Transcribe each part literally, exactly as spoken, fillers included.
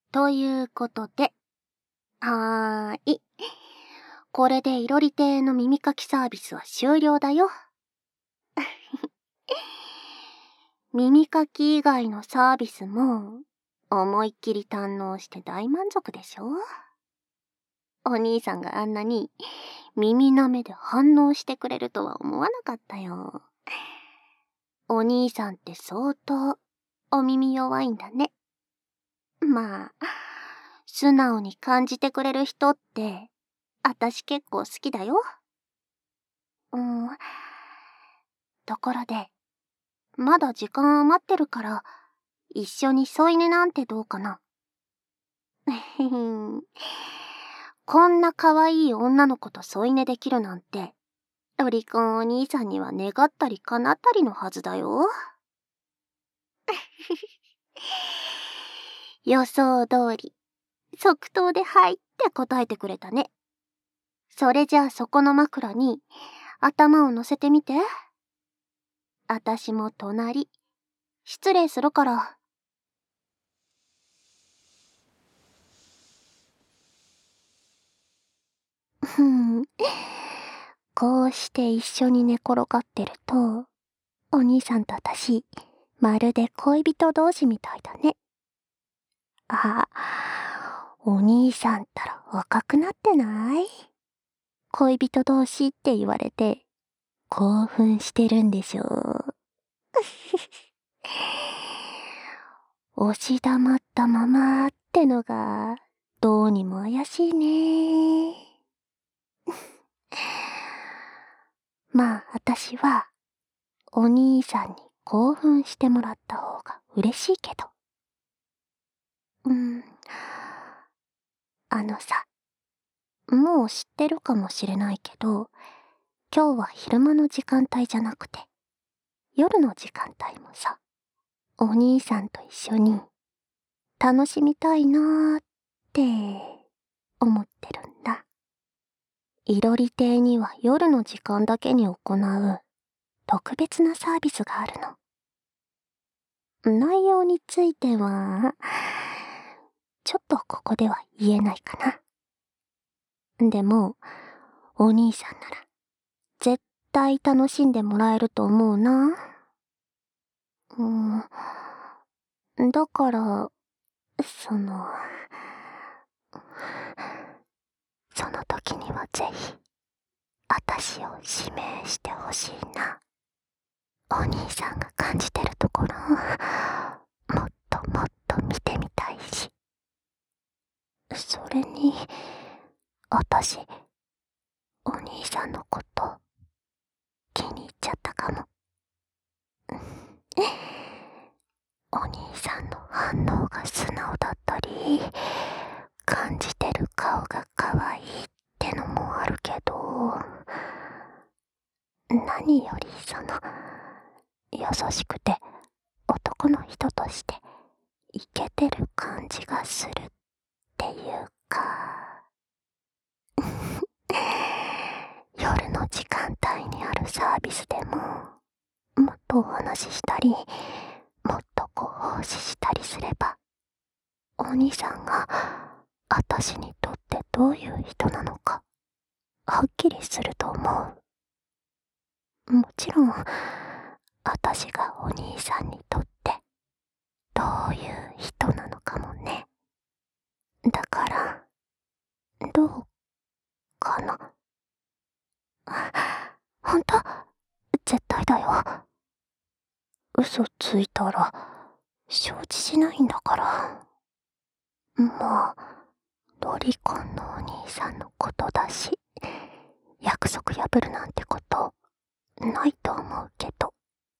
ということで、はーい。これでいろり亭の耳かきサービスは終了だよ。耳かき以外のサービスも思いっきり堪能して大満足でしょ？お兄さんがあんなに耳なめで反応してくれるとは思わなかったよ。お兄さんって相当お耳弱いんだね。まあ、素直に感じてくれる人って、あたし結構好きだよ。うーん。ところで、まだ時間余ってるから、一緒に添い寝なんてどうかな。こんな可愛い女の子と添い寝できるなんて、ロリコンお兄さんには願ったり叶ったりのはずだよ。予想通り、即答ではいって答えてくれたね。それじゃあそこの枕に頭を乗せてみて。あたしも隣、失礼するから。ふん。こうして一緒に寝転がってると、お兄さんとあたし、まるで恋人同士みたいだね。あ、お兄さんったら若くなってない？恋人同士って言われて、興奮してるんでしょう。押し黙ったままってのが、どうにも怪しいね。まあ、あたしは、お兄さんに興奮してもらった方が嬉しいけど。うん。あのさ、もう知ってるかもしれないけど、今日は昼間の時間帯じゃなくて、夜の時間帯もさ、お兄さんと一緒に楽しみたいなーって思ってるんだ。いろり亭には夜の時間だけに行う特別なサービスがあるの。内容については、ちょっとここでは言えないかな。でも、お兄さんなら絶対楽しんでもらえると思うな。うん。だから、その、その時にはぜひ、あたしを指名してほしいな。お兄さんが感じてるところ、もっともっと見てみたいし。それに、あたし、お兄さんのこと、気に入っちゃったかも。お兄さんの反応が素直だったり、感じてる顔が可愛いってのもあるけど、何よりその、優しくて男の人としてイケてる感じがするっていうか、夜の時間帯にあるサービスでも、もっとお話ししたり、もっとご奉仕したりすれば、お兄さんがあたしにとってどういう人なのか、はっきりすると思う。もちろん、あたしがお兄さんにとってどういう人なのかもね。だから、どうかな。ほんと？絶対だよ。嘘ついたら承知しないんだから。まあ、ロリコンのお兄さんのことだし、約束破るなんてことないと思うけど。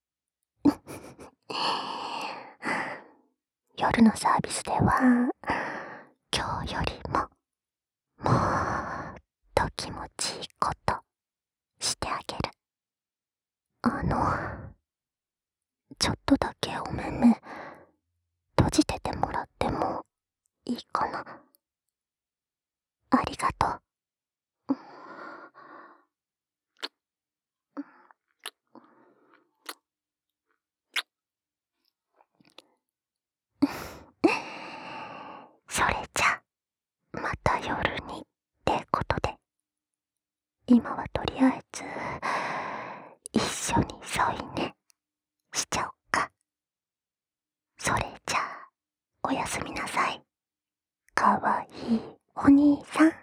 夜のサービスでは、今日よりも、もっと気持ちいいことしてあげる。あの、ちょっとだけお目目閉じててもらってもいいかな。ありがとう。それ今はとりあえず一緒に添い寝しちゃおっか。それじゃあおやすみなさい。かわいいお兄さん。